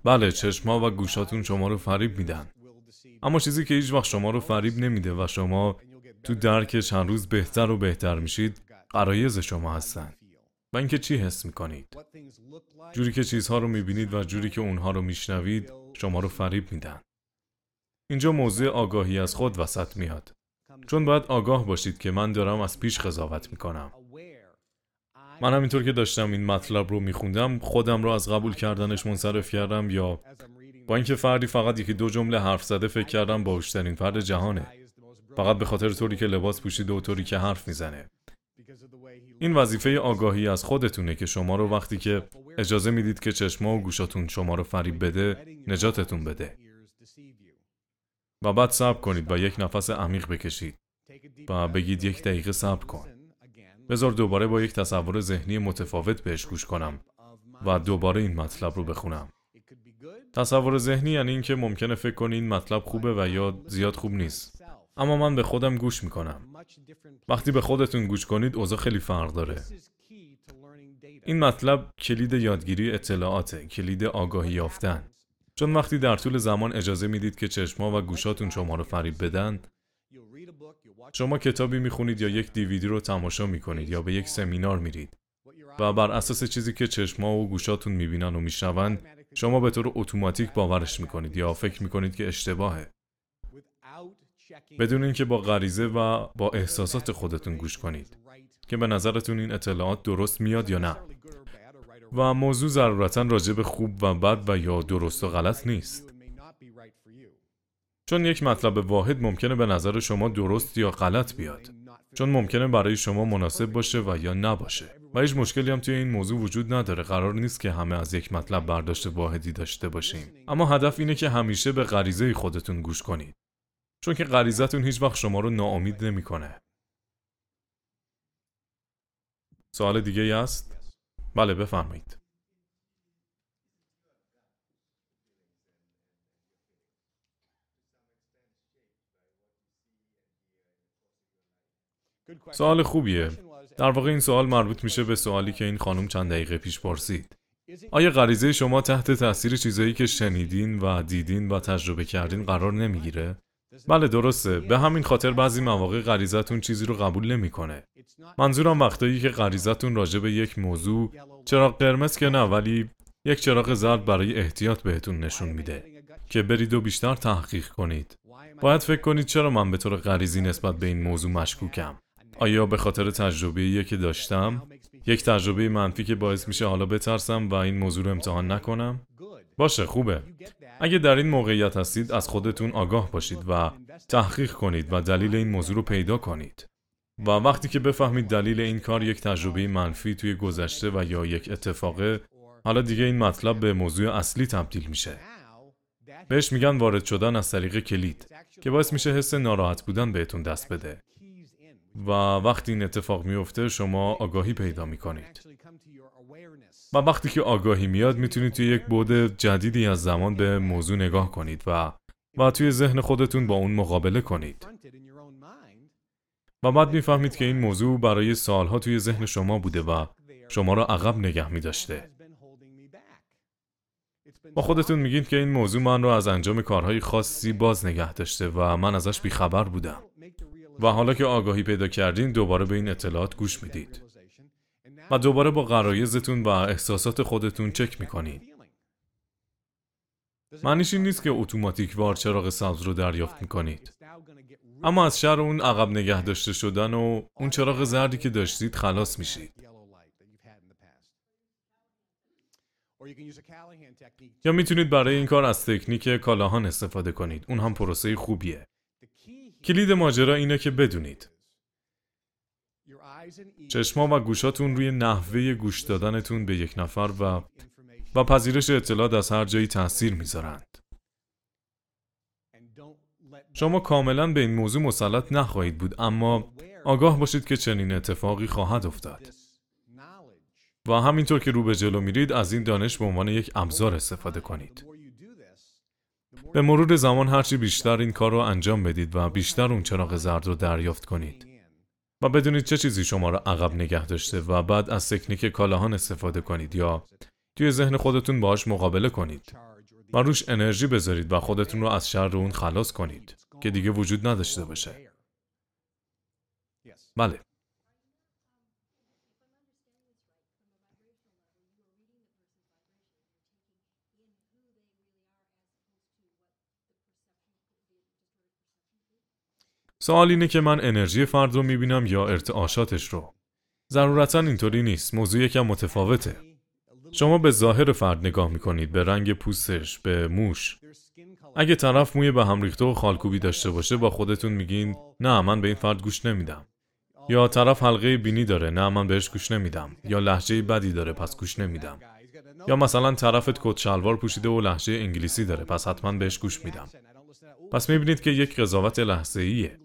بله، چشم‌ها و گوشاتون شما رو فریب میدن. اما چیزی که هیچ وقت شما رو فریب نمیده و شما تو درکش هر روز بهتر و بهتر میشید، غرایز شما هستن. و اینکه چی حس میکنید. جوری که چیزها رو میبینید و جوری که اونها رو میشنوید شما رو فریب میدن. اینجا موضوع آگاهی از خود وسط میاد. چون باید آگاه باشید که من دارم از پیش قضاوت میکنم. من همینطور که داشتم این مطلب رو میخوندم خودم رو از قبول کردنش منصرف کردم، یا با اینکه فردی فقط یکی دو جمله حرف زده فکر کردم باهوشترین فرد جهانه، فقط به خاطر طوری که لباس پوشیده و طوری که حرف میزنه. این وظیفه آگاهی از خودتونه که شما رو وقتی که اجازه میدید که چشما و گوشاتون شما رو فریب بده، نجاتتون بده. و بعد صبر کنید و یک نفس عمیق بکشید و بگید 1 دقیقه صبر کن. بذار دوباره با یک تصور ذهنی متفاوت بهش گوش کنم و دوباره این مطلب رو بخونم. تصور ذهنی یعنی این که ممکنه فکر کنی این مطلب خوبه و یا زیاد خوب نیست. اما من به خودم گوش میکنم. وقتی به خودتون گوش کنید اوضاع خیلی فرق داره. این مطلب کلید یادگیری اطلاعاته، کلید آگاهی یافتن. چون وقتی در طول زمان اجازه میدید که چشما و گوشاتون شما رو فریب بدن، شما کتابی میخونید یا یک دیویدی رو تماشا میکنید یا به یک سمینار میرید و بر اساس چیزی که چشما و گوشاتون میبینن و میشنون شما به طور اتوماتیک باورش میکنید یا فکر میکنید که اشتباهه، بدون اینکه با غریزه و با احساسات خودتون گوش کنید که به نظرتون این اطلاعات درست میاد یا نه. و موضوع ضرورتاً راجع به خوب و بد و یا درست و غلط نیست. چون یک مطلب واحد ممکنه به نظر شما درست یا غلط بیاد. چون ممکنه برای شما مناسب باشه و یا نباشه. و هیچ مشکلی هم توی این موضوع وجود نداره. قرار نیست که همه از یک مطلب برداشت واحدی داشته باشیم. اما هدف اینه که همیشه به غریزه خودتون گوش کنید. چون که غریزتون هیچ وقت شما رو ناامید نمی‌کنه. سوال دیگه هست؟ بله بفرمایید. سوال خوبیه. در واقع این سوال مربوط میشه به سوالی که این خانم چند دقیقه پیش پرسید. آیا غریزه شما تحت تاثیر چیزایی که شنیدین و دیدین و تجربه کردین قرار نمیگیره؟ بله درسته. به همین خاطر بعضی مواقع غریزتون چیزی رو قبول نمیکنه. منظورم وقتایی که غریزتون راجع به یک موضوع چراغ قرمز که نه، ولی یک چراغ زرد برای احتیاط بهتون نشون میده که برید و بیشتر تحقیق کنید. باید فکر کنید چرا من به طور غریزی نسبت به این موضوع مشکوکم. آیا به خاطر تجربه‌ای که داشتم؟ یک تجربه منفی که باعث میشه حالا بترسم و این موضوع رو امتحان نکنم؟ باشه، خوبه. اگه در این موقعیت هستید از خودتون آگاه باشید و تحقیق کنید و دلیل این موضوع رو پیدا کنید. و وقتی که بفهمید دلیل این کار یک تجربه منفی توی گذشته و یا یک اتفاقه، حالا دیگه این مطلب به موضوع اصلی تبدیل میشه. بهش میگن وارد شدن از طریق کلید که باعث میشه حس ناراحت بودن بهتون دست بده. و وقتی این اتفاق میفته شما آگاهی پیدا میکنید. و وقتی که آگاهی میاد میتونید توی یک بعد جدیدی از زمان به موضوع نگاه کنید و توی ذهن خودتون با اون مقابله کنید. و بعد میفهمید که این موضوع برای سالها توی ذهن شما بوده و شما را عقب نگه میداشته. با خودتون میگید که این موضوع من را از انجام کارهای خاصی باز نگه داشته و من ازش بیخبر بودم. و حالا که آگاهی پیدا کردین دوباره به این اطلاعات گوش میدید. و دوباره با غرایزتون و احساسات خودتون چک میکنید. معنیش این نیست که اتوماتیک وار چراغ سبز رو دریافت میکنید. اما از شر اون عقب نگه داشته شدن و اون چراغ زردی که داشتید خلاص میشید. یا میتونید برای این کار از تکنیک کالاهان استفاده کنید. اون هم پروسه خوبیه. کلید ماجرا اینه که بدونید چشما و گوشاتون روی نحوه گوش دادنتون به یک نفر و پذیرش اطلاعات از هر جایی تأثیر میذارند. شما کاملا به این موضوع مسلط نخواهید بود، اما آگاه باشید که چنین اتفاقی خواهد افتاد. و همینطور که رو به جلو میرید از این دانش به عنوان یک ابزار استفاده کنید. به مرور زمان هرچی بیشتر این کار رو انجام بدید و بیشتر اون چراغ زرد رو دریافت کنید و بدونید چه چیزی شما رو عقب نگه داشته و بعد از تکنیک کالاهان استفاده کنید یا توی ذهن خودتون باهاش مقابله کنید و روش انرژی بذارید و خودتون رو از شر اون خلاص کنید که دیگه وجود نداشته باشه. بله. سوال اینه که من انرژی فرد رو میبینم یا ارتعاشاتش رو. ضرورتاً اینطوری نیست. موضوع یکم متفاوته. شما به ظاهر فرد نگاه میکنید، به رنگ پوستش، به موش. اگه طرف موی به هم ریخته و خالکوبی داشته باشه با خودتون میگین نه من به این فرد گوش نمیدم. یا طرف حلقه بینی داره، نه من بهش گوش نمیدم. یا لهجه بدی داره پس گوش نمیدم. یا مثلا طرفت کت شلوار پوشیده و لهجه انگلیسی داره پس حتما بهش گوش میدم. پس میبینید که یک قضاوت لحظه‌ایه.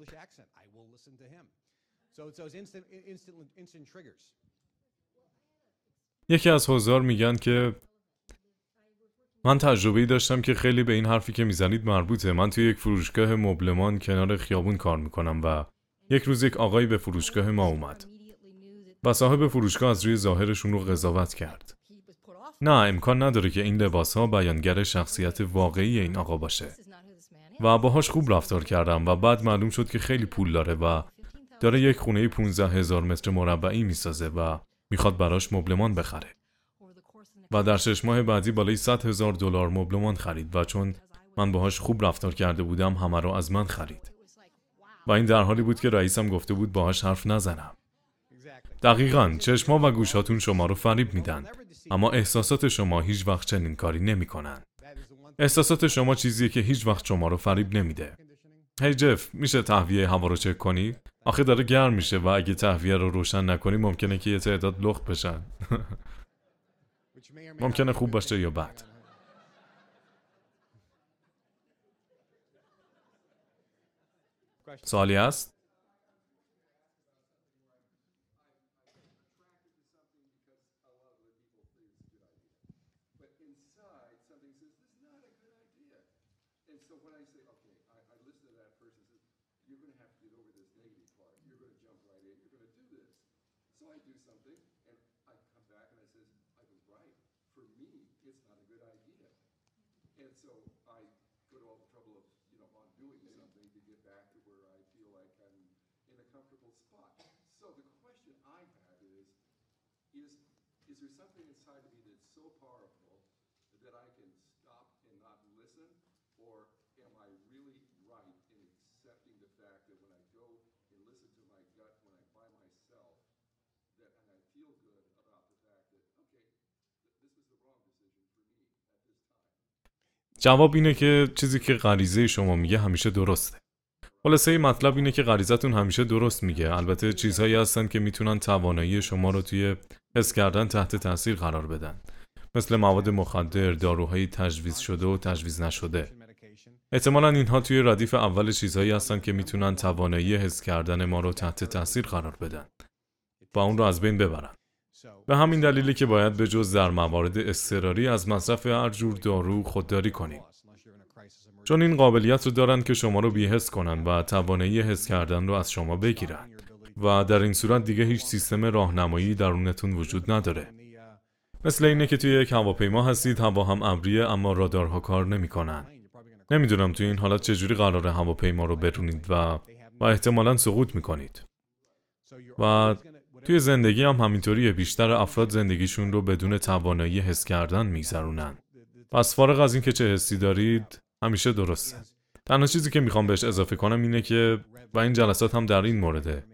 یکی از حضار میگن که من تجربه‌ای داشتم که خیلی به این حرفی که میزنید مربوطه. من توی یک فروشگاه مبلمان کنار خیابون کار میکنم و یک روز یک آقایی به فروشگاه ما اومد و صاحب فروشگاه از روی ظاهرشون رو قضاوت کرد. نه، امکان نداره که این لباس‌ها بیانگر شخصیت واقعی این آقا باشه. و باهاش خوب رفتار کردم و بعد معلوم شد که خیلی پول داره و داره یک خونه 15,000 متر مربعی میسازه و میخواد براش مبلمان بخره. و در 6 ماه بعدی بالای $100,000 مبلمان خرید و چون من باهاش خوب رفتار کرده بودم همه رو از من خرید. و این در حالی بود که رئیسم گفته بود باهاش حرف نزنم. دقیقاً چشما و گوشاتون شما رو فریب میدن، اما احساسات شما هیچ وقت چنین کاری نمیکنن. احساسات شما چیزیه که هیچ وقت شما رو فریب نمیده. هی جف، میشه تهویه هوا رو چک کنی؟ آخه داره گرم میشه و اگه تهویه رو روشن نکنی ممکنه که یه تعداد لخت بشن. ممکنه خوب باشه یا بد. سوالی هست؟ جواب اینه که چیزی که غریزه شما میگه همیشه درسته. خلاصه مطلب اینه که غریزتون همیشه درست میگه. البته چیزهایی هستن که میتونن توانایی شما رو توی حس کردن تحت تاثیر قرار بدن، مثل مواد مخدر، داروهای تجویز شده و تجویز نشده. احتمالاً اینها توی ردیف اول چیزهایی هستن که میتونن توانایی حس کردن ما رو تحت تاثیر قرار بدن و اون رو از بین ببرن. به همین دلیلی که باید به جز در موارد اضطراری از مصرف هر جور دارو خودداری کنید. چون این قابلیت رو دارن که شما رو بی‌حس کنن و توانایی حس کردن رو از شما بگیرن و در این صورت دیگه هیچ سیستم راهنمایی درونتون وجود نداره. مثل اینه که توی یک هواپیما هستید، هوا هم ابریه اما رادارها کار نمی‌کنن. نمیدونم توی این حالت چجوری قراره هواپیما رو برونید و احتمالاً سقوط می‌کنید. و توی زندگی هم همینطوریه. بیشتر افراد زندگیشون رو بدون توانایی حس کردن می‌گذرونن. پس فارغ از این که چه حسی دارید همیشه درسته. تنها چیزی که میخوام بهش اضافه کنم اینه که و این جلسات هم در این مورده،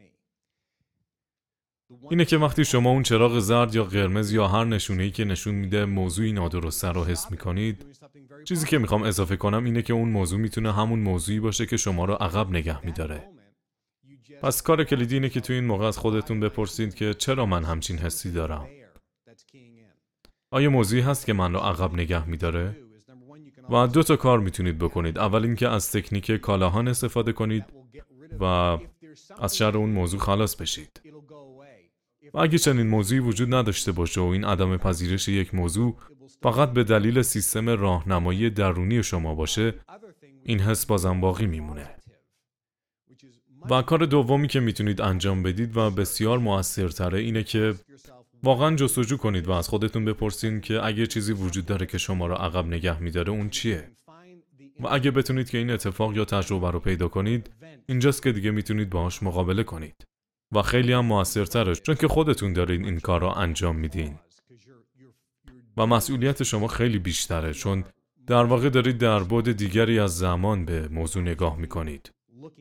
اینه که وقتی شما اون چراغ زرد یا قرمز یا هر نشونه‌ای که نشون میده موضوعی نادرسته رو حس میکنید، چیزی که میخوام اضافه کنم اینه که اون موضوع میتونه همون موضوعی باشه که شما رو عقب نگه میداره. پس کار کلیدی اینه که توی این موقع از خودتون بپرسید که چرا من همچین حسی دارم؟ آیا موضوعی هست که من رو عقب نگه میداره؟ و 2 تا کار میتونید بکنید. اول اینکه از تکنیک کالاهان استفاده کنید و از شر اون موضوع خلاص بشید. و اگه چنین موضوعی وجود نداشته باشه و این عدم پذیرش یک موضوع فقط به دلیل سیستم راهنمایی درونی شما باشه، این حس بازم باقی میمونه. و کار دومی که میتونید انجام بدید و بسیار مؤثرتره اینه که واقعا جستجو کنید و از خودتون بپرسین که اگه چیزی وجود داره که شما را عقب نگه می‌داره اون چیه؟ و اگه بتونید که این اتفاق یا تجربه رو پیدا کنید، اینجاست که دیگه میتونید باهاش مقابله کنید. و خیلی هم موثرتره، چون که خودتون دارین این کار را انجام میدین. و مسئولیت شما خیلی بیشتره، چون در واقع دارید در بعد دیگری از زمان به موضوع نگاه میکنید.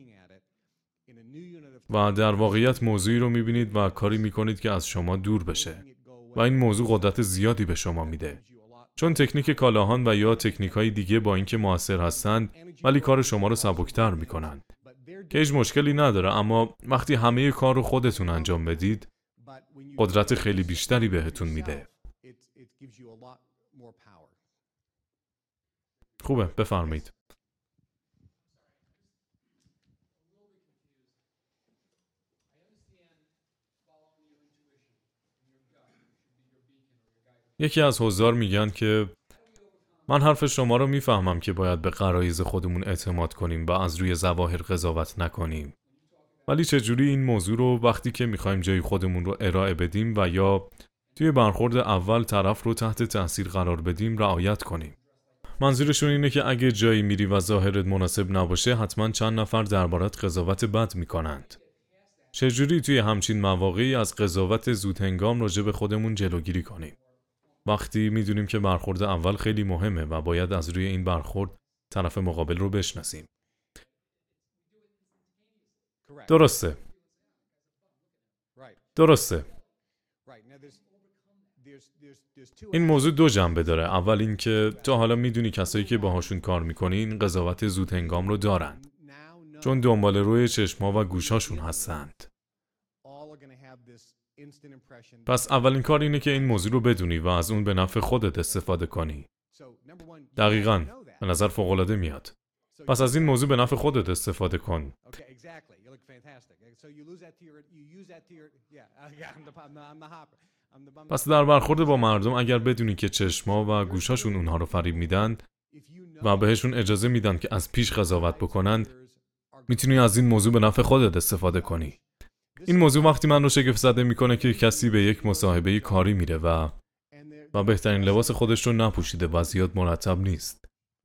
و در واقعیت موضوعی رو میبینید و کاری میکنید که از شما دور بشه. و این موضوع قدرت زیادی به شما میده. چون تکنیک کالاهان و یا تکنیک‌های دیگه با اینکه موثر هستند، ولی کار شما رو سبک‌تر میکنند. که هیچ مشکلی نداره، اما وقتی همه کار رو خودتون انجام بدید، قدرت خیلی بیشتری بهتون میده. خوبه، بفرمایید. یکی از حضار میگن که من حرف شما رو میفهمم که باید به غرایز خودمون اعتماد کنیم و از روی ظواهر قضاوت نکنیم. ولی چجوری این موضوع رو وقتی که میخوایم جای خودمون رو ارائه بدیم و یا توی برخورد اول طرف رو تحت تاثیر قرار بدیم رعایت کنیم؟ منظورشون اینه که اگه جایی میری و ظاهرت مناسب نباشه، حتما چند نفر دربارت قضاوت بد میکنند. چجوری توی همچین مواقعی از قضاوت زودهنگام راجع به خودمون جلوگیری کنیم؟ وقتی میدونیم که برخورد اول خیلی مهمه و باید از روی این برخورد طرف مقابل رو بشناسیم. درسته. این موضوع دو جنبه داره. اول این که تا حالا میدونی کسایی که باهاشون کار میکنین قضاوت زودهنگام رو دارن، چون دنبال روی چشم‌ها و گوشاشون هستند. پس اولین کار اینه که این موضوع رو بدونی و از اون به نفع خودت استفاده کنی. دقیقاً، به نظر فوق‌العاده میاد. پس از این موضوع به نفع خودت استفاده کن. پس در برخورد با مردم اگر بدونی که چشما و گوشاشون اونها رو فریب میدن و بهشون اجازه میدن که از پیش قضاوت بکنن، میتونی از این موضوع به نفع خودت استفاده کنی. این موضوع وقتی من رو شگفت زده میکنه که کسی به یک مصاحبه کاری میره و بهترین لباس خودش رو نپوشیده و زیاد مرتب نیست.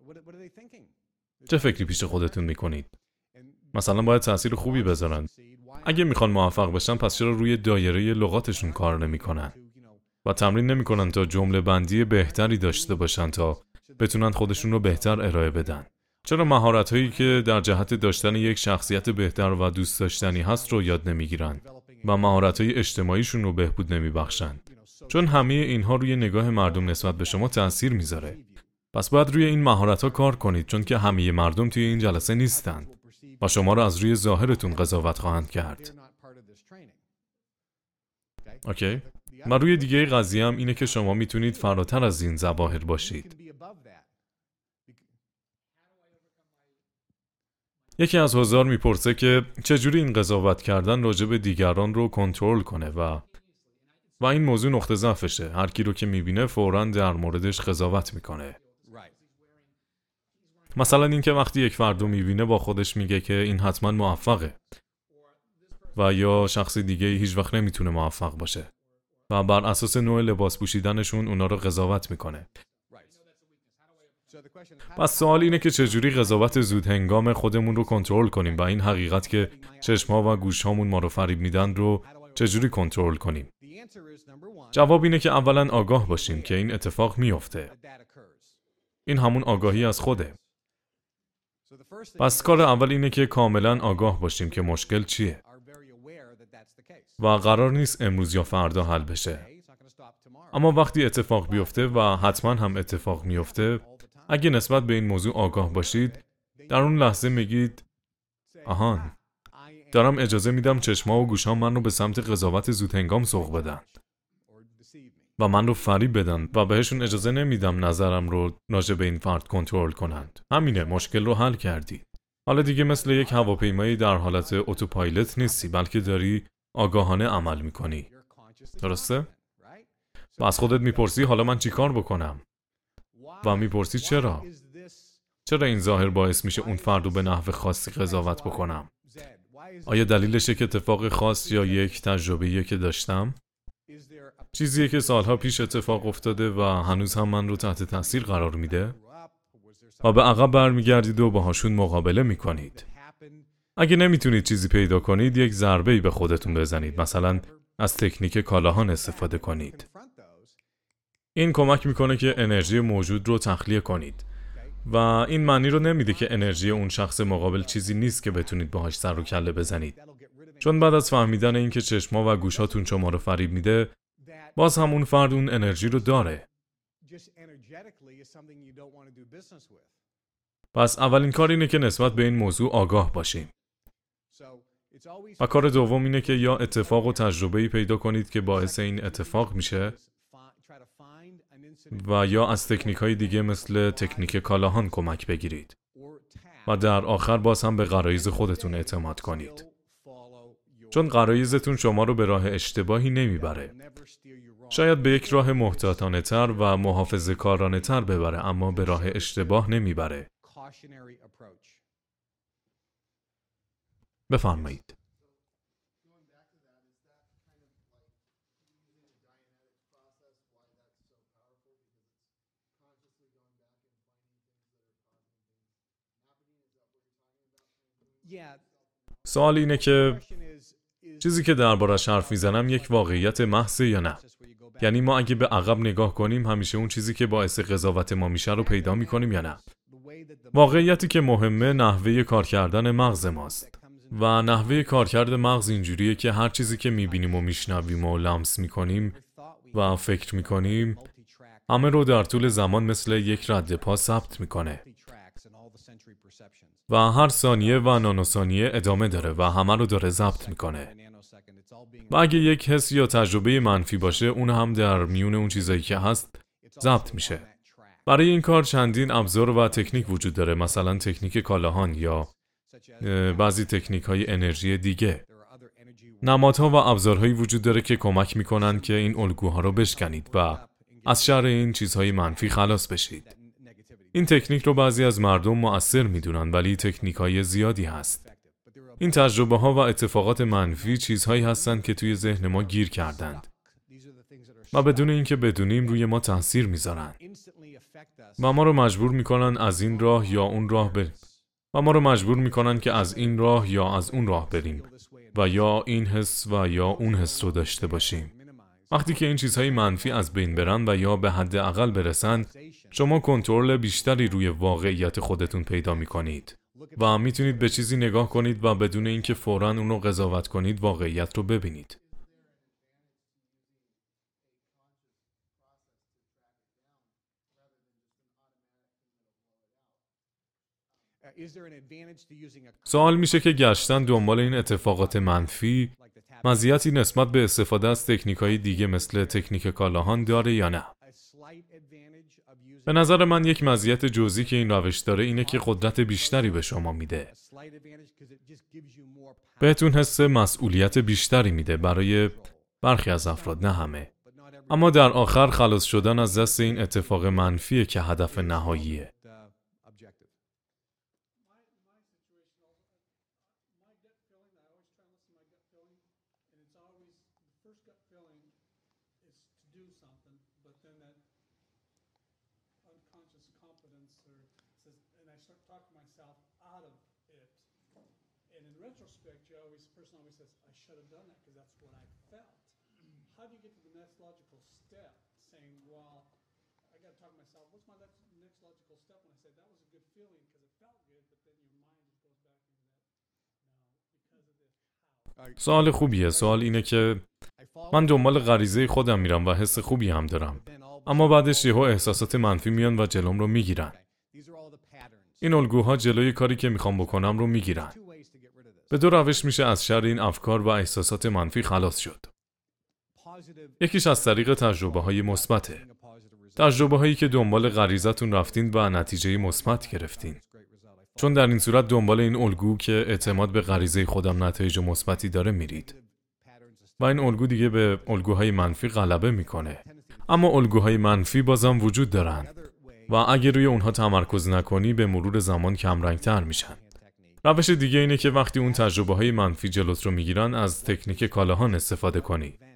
چه فکری پیش خودتون میکنید؟ مثلا باید تأثیر خوبی بذارن. اگه میخوان موفق بشن، پس چرا روی دایره لغاتشون کار نمیکنن و تمرین نمیکنن تا جمله بندی بهتری داشته باشن تا بتونن خودشون رو بهتر ارائه بدن؟ چرا مهارت‌هایی که در جهت داشتن یک شخصیت بهتر و دوست داشتنی هست رو یاد نمیگیرن و مهارت‌های اجتماعیشون رو بهبود نمیبخشن؟ چون همه اینها روی نگاه مردم نسبت به شما تأثیر میذاره. پس باید روی این مهارت‌ها کار کنید، چون که همه مردم توی این جلسه نیستند و شما را از روی ظاهرتون قضاوت خواهند کرد. اوکی؟ و روی دیگه قضیه هم اینه که شما میتونید فراتر از این ظواهر باشید. یکی از حضار میپرسه که چجوری این قضاوت کردن راجع به دیگران رو کنترل کنه و این موضوع نقطه ضعفشه. هر کی رو که میبینه فوراً در موردش قضاوت میکنه. مثلا این که وقتی یک فرد رو میبینه با خودش میگه که این حتما موفقه و یا شخص دیگه هیچ وقت نمیتونه موفق باشه و بر اساس نوع لباس پوشیدنشون اونا رو قضاوت میکنه. پس سوال اینه که چجوری قضاوت زودهنگام خودمون رو کنترل کنیم و این حقیقت که چشم‌ها و گوش‌هامون ما رو فریب میدن رو چجوری کنترل کنیم؟ جواب اینه که اولا آگاه باشیم که این اتفاق میفته. این همون آگاهی از خوده. پس کار اول اینه که کاملا آگاه باشیم که مشکل چیه و قرار نیست امروز یا فردا حل بشه. اما وقتی اتفاق بیفته و حتما هم اتفاق میفته، اگه نسبت به این موضوع آگاه باشید، در اون لحظه میگید آهان، دارم اجازه میدم چشما و گوشام من رو به سمت قضاوت زودهنگام سوق بدن و من رو فریب بدن و بهشون اجازه نمیدم نظرم رو راجع به این فرد کنترل کنند. همینه، مشکل رو حل کردی. حالا دیگه مثل یک هواپیمایی در حالت اتوپایلوت نیستی، بلکه داری آگاهانه عمل میکنی. درسته؟ و از خودت میپرسی حالا من چی کار بکنم؟ و میپرسی چرا این ظاهر باعث میشه اون فرد رو به نحو خاصی قضاوت بکنم؟ آیا دلیلش یک اتفاق خاص یا یک تجربه‌ایه که داشتم؟ چیزیه که سالها پیش اتفاق افتاده و هنوز هم من رو تحت تاثیر قرار میده و به عقب برمیگردید و باهاشون مقابله میکنید. اگه نمیتونید چیزی پیدا کنید، یک ضربه‌ای به خودتون بزنید. مثلا از تکنیک کالاهان استفاده کنید. این کمک میکنه که انرژی موجود رو تخلیه کنید و این معنی رو نمیده که انرژی اون شخص مقابل چیزی نیست که بتونید باهاش سر و کله بزنید. چون بعد از فهمیدن اینکه چشما و گوشاتون شما رو فریب میده، باز هم اون فرد اون انرژی رو داره. پس اولین کار اینه که نسبت به این موضوع آگاه باشیم. و کار دوم اینه که یا اتفاق و تجربه‌ای پیدا کنید که باعث این اتفاق میشه و یا از تکنیک‌های دیگه مثل تکنیک کالاهان کمک بگیرید. و در آخر باز هم به غرایز خودتون اعتماد کنید. چون غرایزتون شما رو به راه اشتباهی نمیبره. شاید به یک راه محتاطانه تر و محافظه کارانه تر ببره، اما به راه اشتباه نمیبره. بفرمایید. سوال اینه که چیزی که دربارش حرف میزنم یک واقعیت محضه یا نه؟ یعنی ما اگه به عقب نگاه کنیم همیشه اون چیزی که باعث قضاوت ما میشه رو پیدا میکنیم یا نه؟ واقعیتی که مهمه نحوه کار کردن مغز ماست. و نحوه کارکرد مغز اینجوریه که هر چیزی که میبینیم و میشنویم و لمس میکنیم و فکر میکنیم همه رو در طول زمان مثل یک رد پا ثبت میکنه. و هر ثانیه و نانوثانیه ادامه داره و همه رو داره ضبط میکنه. و اگه یک حس یا تجربه منفی باشه، اون هم در میون اون چیزایی که هست ضبط میشه. برای این کار چندین ابزار و تکنیک وجود داره، مثلا تکنیک کالاهان یا بعضی تکنیک های انرژی دیگه. نمادها و ابزارهایی وجود داره که کمک میکنن که این الگوها رو بشکنید و از شر این چیزهای منفی خلاص بشید. این تکنیک رو بعضی از مردم مؤثر میدونن، ولی تکنیک های زیادی هست. این تجربه ها و اتفاقات منفی چیزهایی هستن که توی ذهن ما گیر کردند و بدون اینکه بدونیم روی ما تاثیر میذارن و ما رو مجبور میکنن از این راه یا اون راه بریم و ما رو مجبور میکنن که از این راه یا از اون راه بریم و یا این حس و یا اون حس رو داشته باشیم. وقتی که این چیزهای منفی از بین برن و یا به حداقل برسن، شما کنترل بیشتری روی واقعیت خودتون پیدا میکنید و میتونید به چیزی نگاه کنید و بدون اینکه فوراً اون رو قضاوت کنید واقعیت رو ببینید. سوال میشه که گشتن دنبال این اتفاقات منفی مزیتی نسبت به استفاده از تکنیک‌های دیگه مثل تکنیک کالاهان داره یا نه؟ به نظر من یک مزیت جزئی که این روش داره اینه که قدرت بیشتری به شما میده. بهتون حس مسئولیت بیشتری میده برای برخی از افراد، نه همه. اما در آخر خلاص شدن از دست این اتفاق منفیه که هدف نهاییه. سوال خوبیه. سوال اینه که من دنبال غریزه خودم میرم و حس خوبی هم دارم، اما بعدش یهو احساسات منفی میان و جلوم رو میگیرن. این الگوها جلوی کاری که میخوام بکنم رو میگیرن. به دو روش میشه از شر این افکار و احساسات منفی خلاص شد. یکیش از طریق تجربه های مثبته. تجربه هایی که دنبال غریزتون رفتین و نتیجه مثبت گرفتین. چون در این صورت دنبال این الگو که اعتماد به غریزه خودم نتایج مثبتی داره میرید. و این الگو دیگه به الگوهای منفی غلبه میکنه. اما الگوهای منفی بازم وجود دارن و اگه روی اونها تمرکز نکنی به مرور زمان کمرنگتر میشن. روش دیگه اینه که وقتی اون تجربه های منفی جلوت رو میگیرن از تکنیک کالاهان استفاده کنی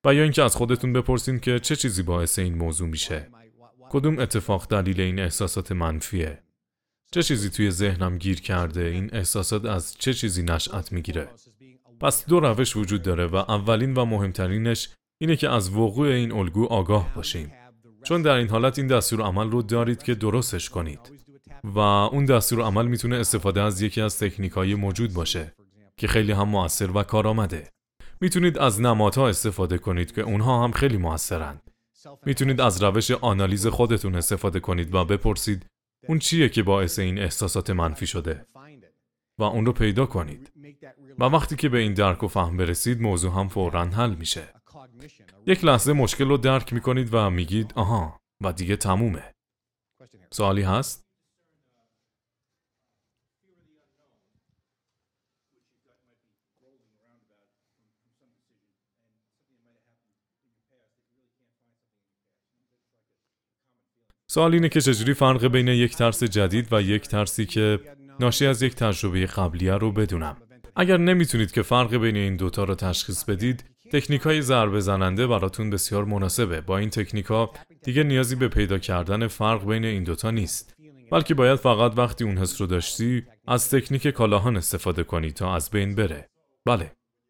و یا اینکه از خودتون بپرسین که چه چیزی باعث این موضوع میشه. کدوم اتفاق دلیل این احساسات منفیه؟ چه چیزی توی ذهنم گیر کرده؟ این احساسات از چه چیزی نشأت میگیره؟ پس دو روش وجود داره و اولین و مهمترینش اینه که از وقوع این الگو آگاه باشیم. چون در این حالت این دستور عمل رو دارید که درستش کنید. و اون دستور عمل میتونه استفاده از یکی از تکنیک‌های موجود باشه که خیلی هم مؤثر و کارآمده. میتونید از نمادها استفاده کنید که اونها هم خیلی مؤثرن. میتونید از روش آنالیز خودتون استفاده کنید و بپرسید اون چیه که باعث این احساسات منفی شده و اون رو پیدا کنید. و وقتی که به این درک و فهم برسید موضوع هم فوراً حل میشه. یک لحظه مشکل رو درک میکنید و میگید آها و دیگه تمومه. سوالی هست؟ سوال اینه که چجوری فرق بین یک ترس جدید و یک ترسی که ناشی از یک تجربه قبلیه رو بدونم. اگر نمیتونید که فرق بین این دوتا رو تشخیص بدید، تکنیک‌های ضربه زننده براتون بسیار مناسبه. با این تکنیک‌ها دیگه نیازی به پیدا کردن فرق بین این دوتا نیست، بلکه باید فقط وقتی اون حس رو داشتی از تکنیک کالاهان استفاده کنی تا از بین بره. بله.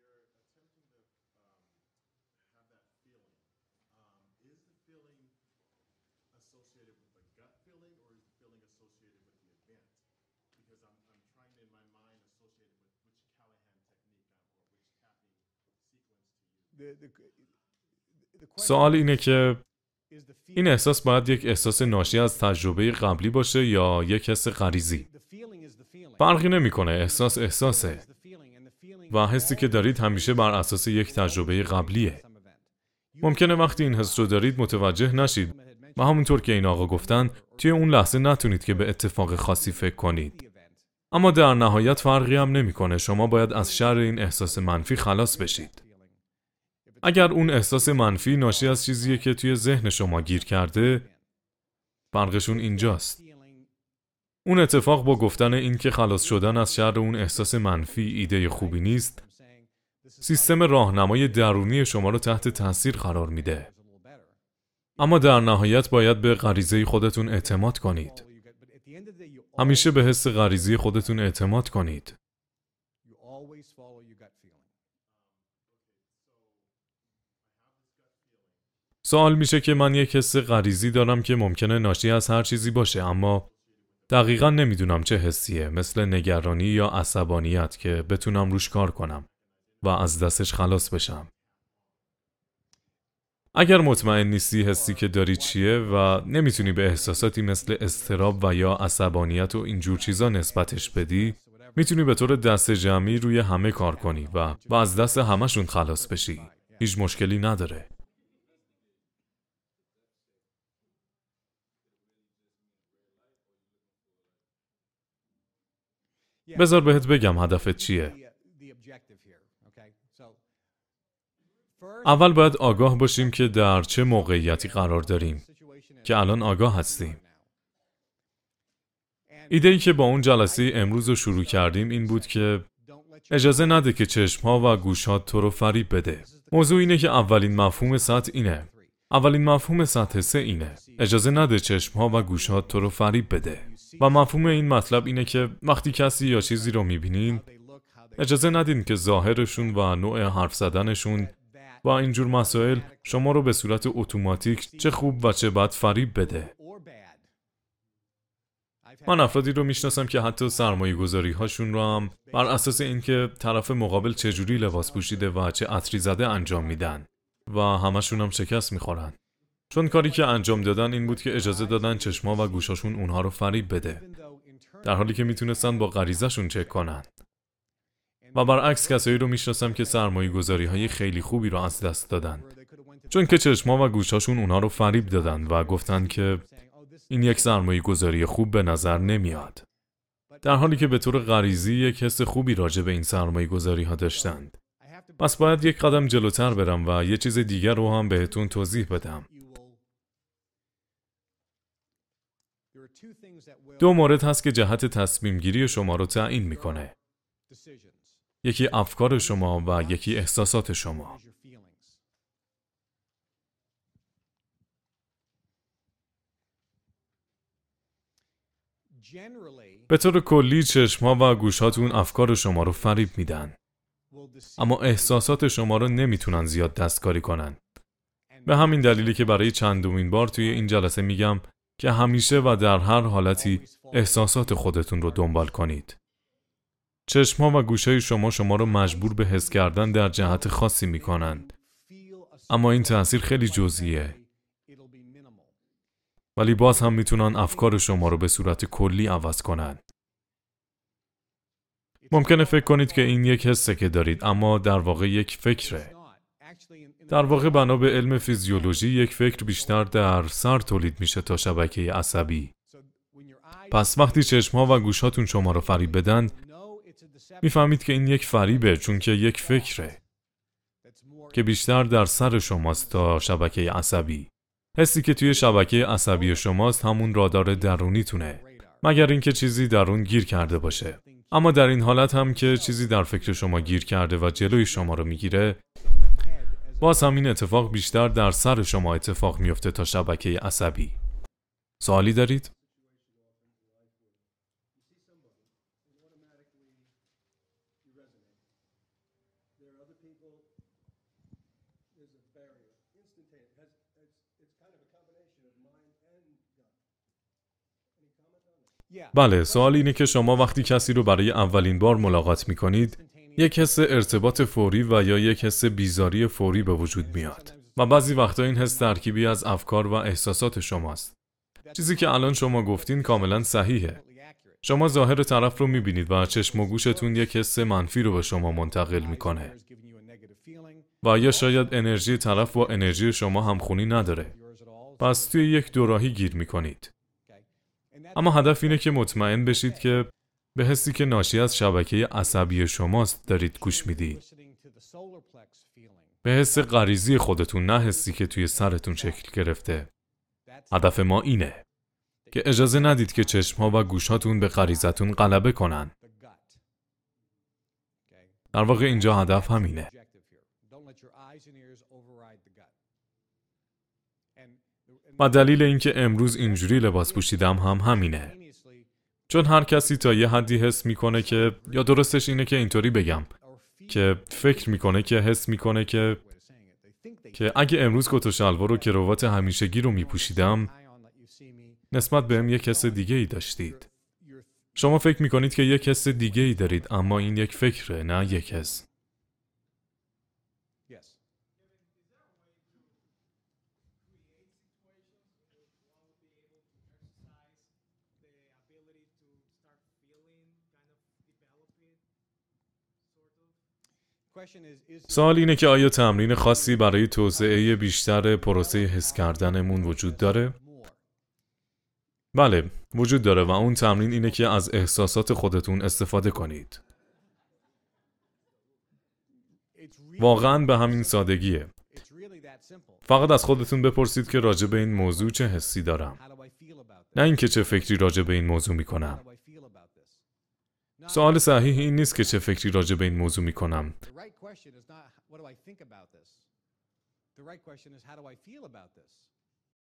سوال اینه که این احساس باید یک احساس ناشی از تجربه قبلی باشه یا یک حس غریزی. فرقی نمیکنه، احساس احساسه و حسی که دارید همیشه بر اساس یک تجربه قبلیه. ممکنه وقتی این حس رو دارید متوجه نشید و همونطور که این آقا گفتن توی اون لحظه نتونید که به اتفاق خاصی فکر کنید. اما در نهایت فرقی هم نمیکنه، شما باید از شر این احساس منفی خلاص بشید. اگر اون احساس منفی ناشی از چیزیه که توی ذهن شما گیر کرده، فرقشون اینجاست. اون اتفاق با گفتن این که خلاص شدن از شر اون احساس منفی ایده خوبی نیست، سیستم راهنمای درونی شما رو تحت تاثیر قرار میده. اما در نهایت باید به غریزه خودتون اعتماد کنید. همیشه به حس غریزی خودتون اعتماد کنید. سوال میشه که من یک حس غریزی دارم که ممکنه ناشی از هر چیزی باشه، اما دقیقاً نمیدونم چه حسیه، مثل نگرانی یا عصبانیت که بتونم روش کار کنم و از دستش خلاص بشم. اگر مطمئن نیستی حسی که داری چیه و نمیتونی به احساساتی مثل اضطراب و یا عصبانیت و اینجور چیزا نسبتش بدی، میتونی به طور دست جمعی روی همه کار کنی و از دست همشون خلاص بشی. هیچ مشکلی نداره. بذار بهت بگم هدفت چیه. اول باید آگاه باشیم که در چه موقعیتی قرار داریم که الان آگاه هستیم. ایده‌ای که با اون جلسه امروز رو شروع کردیم این بود که اجازه نده که چشم‌ها و گوش‌هات تو رو فریب بده. موضوع اینه که اولین مفهوم سطح اینه. اولین مفهوم سطح 3 اینه. اجازه نده چشم‌ها و گوش‌هات تو رو فریب بده. و مفهوم این مطلب اینه که وقتی کسی یا چیزی رو می‌بینین، اجازه ندین که ظاهرشون و نوع حرف زدنشون و اینجور مسائل شما رو به صورت اتوماتیک چه خوب و چه بد فریب بده. من افرادی رو میشناسم که حتی سرمایه‌گذاری هاشون رو هم بر اساس اینکه طرف مقابل چجوری لباس پوشیده و چه عطری زده انجام میدن و همشون هم شکست میخورن. چون کاری که انجام دادن این بود که اجازه دادن چشما و گوشاشون اونها رو فریب بده، در حالی که میتونستن با غریزه‌شون چک کنن. و برعکس کسایی رو میشناسم که سرمایه‌گذاری‌های خیلی خوبی رو از دست دادن، چون که چشما و گوشاشون اونها رو فریب دادن و گفتن که این یک سرمایه‌گذاری خوب به نظر نمیاد، در حالی که به طور غریزی یک حس خوبی راجع به این سرمایه‌گذاری‌ها داشتند. پس باید یک قدم جلوتر برم و یه چیز دیگر رو هم بهتون توضیح بدم. دو مورد هست که جهت تصمیم گیری شما رو تعیین میکنه. یکی افکار شما و یکی احساسات شما. به طور کلی چشم‌ها و گوشاتون افکار شما رو فریب میدن. اما احساسات شما رو نمیتونن زیاد دستکاری کنن. به همین دلیلی که برای چندمین بار توی این جلسه میگم که همیشه و در هر حالتی احساسات خودتون رو دنبال کنید. چشم‌ها و گوشای شما رو مجبور به حس کردن در جهت خاصی میکنند. اما این تأثیر خیلی جزئیه. ولی باز هم میتونن افکار شما رو به صورت کلی عوض کنن. ممکنه فکر کنید که این یک حسه که دارید، اما در واقع یک فکره. در واقع بنا به علم فیزیولوژی یک فکر بیشتر در سر تولید میشه تا شبکه عصبی. پس وقتی چشم‌ها و گوشاتون شما رو فریب بدن، میفهمید که این یک فریبه، چون که یک فکره که بیشتر در سر شماست تا شبکه عصبی. حسی که توی شبکه عصبی شماست همون رادار درونیتونه، مگر اینکه چیزی در اون گیر کرده باشه. اما در این حالت هم که چیزی در فکر شما گیر کرده و جلوی شما رو میگیره، باز هم این اتفاق بیشتر در سر شما اتفاق میفته تا شبکه عصبی. سوالی دارید؟ بله، سوال اینه که شما وقتی کسی رو برای اولین بار ملاقات میکنید، یک حس ارتباط فوری و یا یک حس بیزاری فوری به وجود میاد. و بعضی وقتا این حس ترکیبی از افکار و احساسات شماست. چیزی که الان شما گفتین کاملا صحیحه. شما ظاهر طرف رو میبینید و چشم و گوشتون یک حس منفی رو به شما منتقل میکنه. و یا شاید انرژی طرف با انرژی شما همخونی نداره. پس توی یک دوراهی گیر میکنید. اما هدف اینه که مطمئن بشید که به حسی که ناشی از شبکه عصبی شماست دارید گوش میدید. به حس غریزی خودتون، نه حسی که توی سرتون شکل گرفته. هدف ما اینه که اجازه ندید که چشم‌ها و گوشاتون به غریزتون غلبه کنن. در واقع اینجا هدف همینه. و دلیل اینکه امروز اینجوری لباس پوشیدم هم همینه. چون هر کسی تا یه حدی حس میکنه که، یا درستش اینه که اینطوری بگم، که فکر میکنه که حس میکنه که اگه امروز کت و شلوار و کراوات همیشگی رو میپوشیدم، نسبت بهم یک حس دیگه ای داشتید. شما فکر میکنید که یک حس دیگه ای دارید، اما این یک فکره، نه یک حس. سوال اینه که آیا تمرین خاصی برای توسعه بیشتر پروسه حس کردنمون وجود داره؟ بله، وجود داره و اون تمرین اینه که از احساسات خودتون استفاده کنید. واقعاً به همین سادگیه. فقط از خودتون بپرسید که راجع به این موضوع چه حسی دارم. نه اینکه چه فکری راجع به این موضوع میکنم. سوال صحیح این نیست که چه فکری راجع به این موضوع میکنم.